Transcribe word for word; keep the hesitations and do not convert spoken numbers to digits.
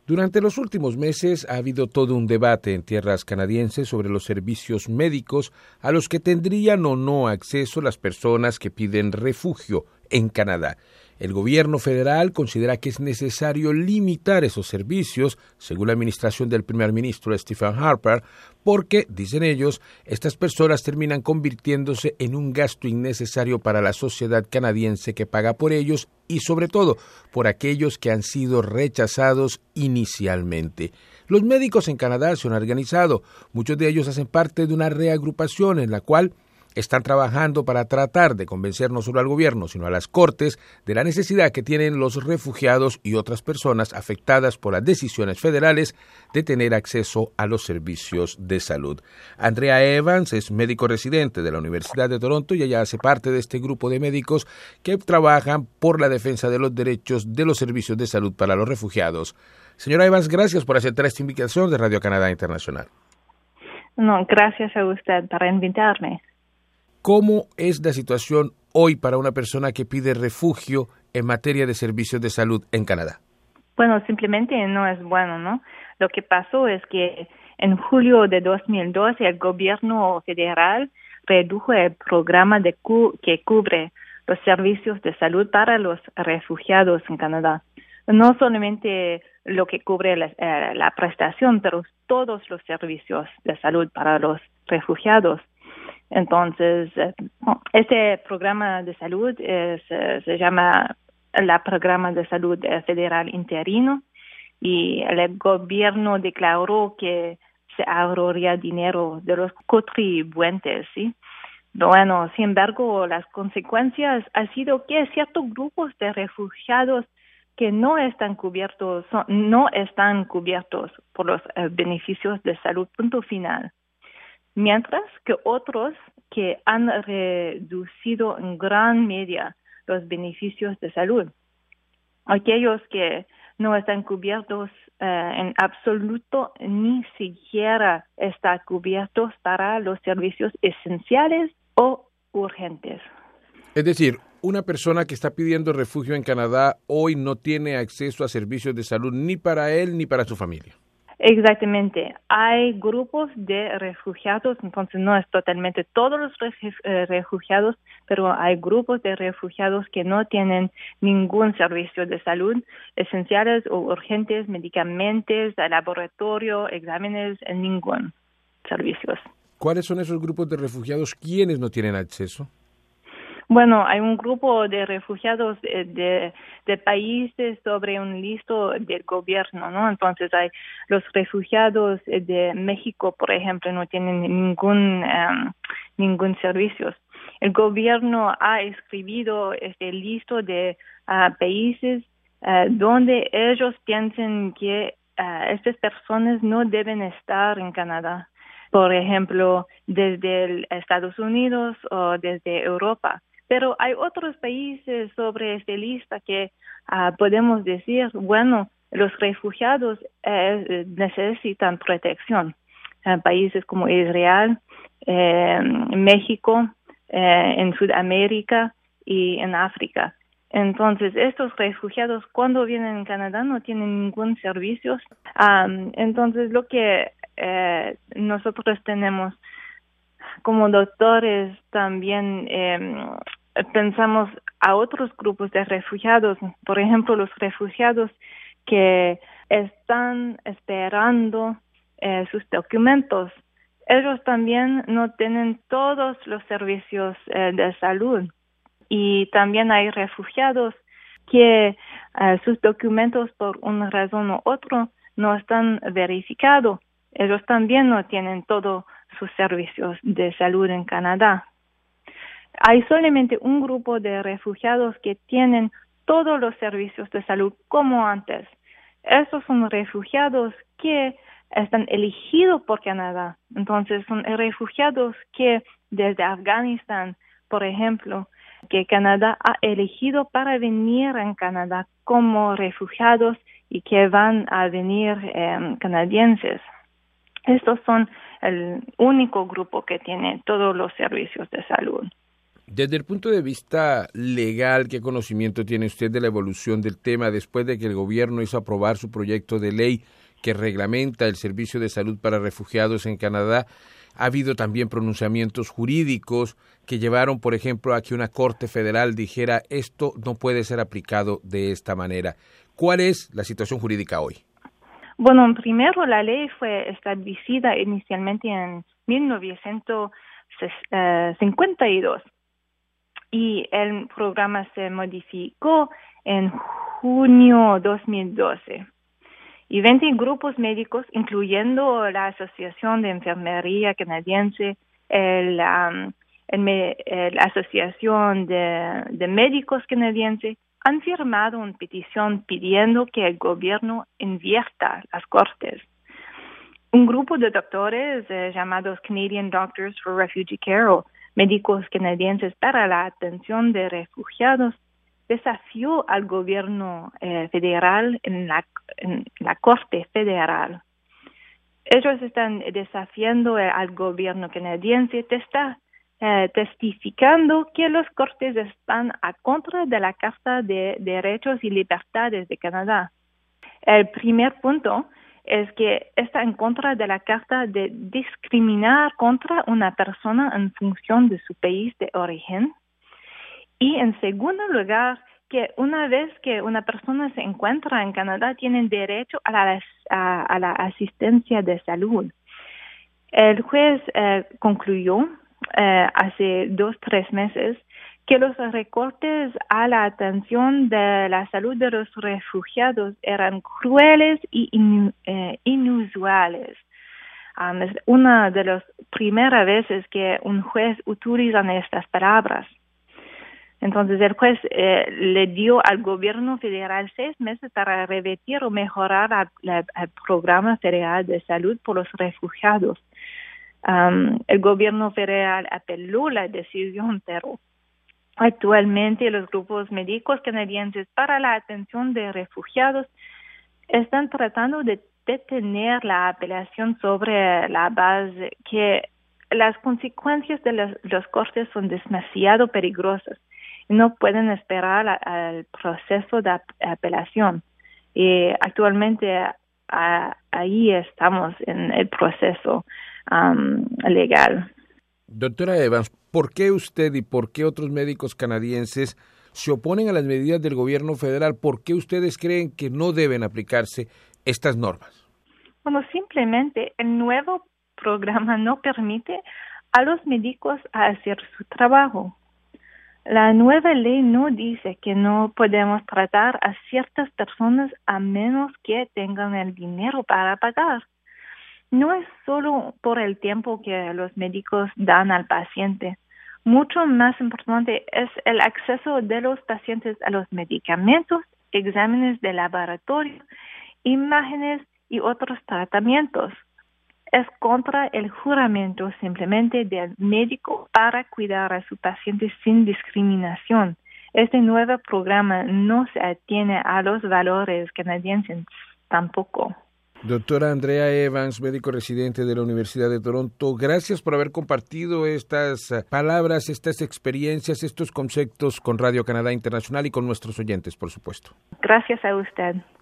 Durante los últimos meses ha habido todo un debate en tierras canadienses sobre los servicios médicos a los que tendrían o no acceso las personas que piden refugio en Canadá. El gobierno federal considera que es necesario limitar esos servicios, según la administración del primer ministro Stephen Harper, porque, dicen ellos, estas personas terminan convirtiéndose en un gasto innecesario para la sociedad canadiense que paga por ellos y, sobre todo, por aquellos que han sido rechazados inicialmente. Los médicos en Canadá se han organizado. Muchos de ellos hacen parte de una reagrupación en la cual están trabajando para tratar de convencer no solo al gobierno, sino a las cortes de la necesidad que tienen los refugiados y otras personas afectadas por las decisiones federales de tener acceso a los servicios de salud. Andrea Evans es médico residente de la Universidad de Toronto y ella hace parte de este grupo de médicos que trabajan por la defensa de los derechos de los servicios de salud para los refugiados. Señora Evans, gracias por aceptar esta invitación de Radio Canadá Internacional. No, gracias a usted por invitarme. ¿Cómo es la situación hoy para una persona que pide refugio en materia de servicios de salud en Canadá? Bueno, simplemente no es bueno, ¿no? Lo que pasó es que en julio de dos mil doce el gobierno federal redujo el programa de cu- que cubre los servicios de salud para los refugiados en Canadá. No solamente lo que cubre la, eh, la prestación, pero todos los servicios de salud para los refugiados. Entonces, este programa de salud es, se llama el Programa de Salud Federal Interino y el gobierno declaró que se ahorraría dinero de los contribuyentes, ¿sí? Bueno, sin embargo, las consecuencias han sido que ciertos grupos de refugiados que no están cubiertos, son, no están cubiertos por los eh, beneficios de salud, punto final. Mientras que otros que han reducido en gran medida los beneficios de salud. Aquellos que no están cubiertos eh, en absoluto, ni siquiera están cubiertos para los servicios esenciales o urgentes. Es decir, una persona que está pidiendo refugio en Canadá hoy no tiene acceso a servicios de salud ni para él ni para su familia. Exactamente. Hay grupos de refugiados, entonces no es totalmente todos los refugiados, pero hay grupos de refugiados que no tienen ningún servicio de salud esenciales o urgentes, medicamentos, laboratorio, exámenes, ningún servicios. ¿Cuáles son esos grupos de refugiados? ¿Quiénes no tienen acceso? Bueno, hay un grupo de refugiados de, de, de países sobre un listo del gobierno, ¿no? Entonces hay los refugiados de México, por ejemplo, no tienen ningún um, ningún servicio. El gobierno ha escrito este listo de uh, países uh, donde ellos piensan que uh, estas personas no deben estar en Canadá. Por ejemplo, desde Estados Unidos o desde Europa. Pero hay otros países sobre esta lista que uh, podemos decir, bueno, los refugiados eh, necesitan protección. Uh, países como Israel, eh, México, eh, en Sudamérica y en África. Entonces, estos refugiados cuando vienen en Canadá no tienen ningún servicio. Um, entonces, lo que eh, nosotros tenemos como doctores también eh, pensamos a otros grupos de refugiados, por ejemplo, los refugiados que están esperando eh, sus documentos. Ellos también no tienen todos los servicios eh, de salud. Y también hay refugiados que eh, sus documentos por una razón u otra no están verificados. Ellos también no tienen todos sus servicios de salud en Canadá. Hay solamente un grupo de refugiados que tienen todos los servicios de salud como antes. Esos son refugiados que están elegidos por Canadá. Entonces son refugiados que desde Afganistán, por ejemplo, que Canadá ha elegido para venir en Canadá como refugiados y que van a venir eh, canadienses. Estos son el único grupo que tiene todos los servicios de salud. Desde el punto de vista legal, ¿qué conocimiento tiene usted de la evolución del tema después de que el gobierno hizo aprobar su proyecto de ley que reglamenta el servicio de salud para refugiados en Canadá? Ha habido también pronunciamientos jurídicos que llevaron, por ejemplo, a que una corte federal dijera esto no puede ser aplicado de esta manera. ¿Cuál es la situación jurídica hoy? Bueno, primero la ley fue establecida inicialmente en mil novecientos cincuenta y dos. Y el programa se modificó en junio de dos mil doce. Y veinte grupos médicos, incluyendo la Asociación de Enfermería Canadiense, el, um, el, el, la Asociación de, de Médicos Canadienses, han firmado una petición pidiendo que el gobierno invierta las cortes. Un grupo de doctores eh, llamados Canadian Doctors for Refugee Care, o médicos canadienses para la atención de refugiados, desafió al gobierno eh, federal en la, en la Corte Federal. Ellos están desafiando eh, al gobierno canadiense, te está eh, testificando que los cortes están a contra de la Carta de Derechos y Libertades de Canadá. El primer punto es que está en contra de la Carta de discriminar contra una persona en función de su país de origen. Y en segundo lugar, que una vez que una persona se encuentra en Canadá, tienen derecho a la, a, a la asistencia de salud. El juez eh, concluyó eh, hace dos, tres meses que los recortes a la atención de la salud de los refugiados eran crueles y in, eh, inusuales. Um, es una de las primeras veces que un juez utiliza estas palabras. Entonces, el juez eh, le dio al gobierno federal seis meses para revertir o mejorar la, la, el programa federal de salud por los refugiados. Um, el gobierno federal apeló la decisión, pero actualmente los grupos médicos canadienses para la atención de refugiados están tratando de detener la apelación sobre la base que las consecuencias de los, los cortes son demasiado peligrosas y no pueden esperar al proceso de apelación. Y actualmente a, ahí estamos en el proceso um, legal. Doctora Evans, ¿por qué usted y por qué otros médicos canadienses se oponen a las medidas del gobierno federal? ¿Por qué ustedes creen que no deben aplicarse estas normas? Bueno, simplemente el nuevo programa no permite a los médicos hacer su trabajo. La nueva ley no dice que no podemos tratar a ciertas personas a menos que tengan el dinero para pagar. No es solo por el tiempo que los médicos dan al paciente. Mucho más importante es el acceso de los pacientes a los medicamentos, exámenes de laboratorio, imágenes y otros tratamientos. Es contra el juramento simplemente del médico para cuidar a su paciente sin discriminación. Este nuevo programa no se atiene a los valores canadienses tampoco. Doctora Andrea Evans, médico residente de la Universidad de Toronto, gracias por haber compartido estas palabras, estas experiencias, estos conceptos con Radio Canadá Internacional y con nuestros oyentes, por supuesto. Gracias a usted.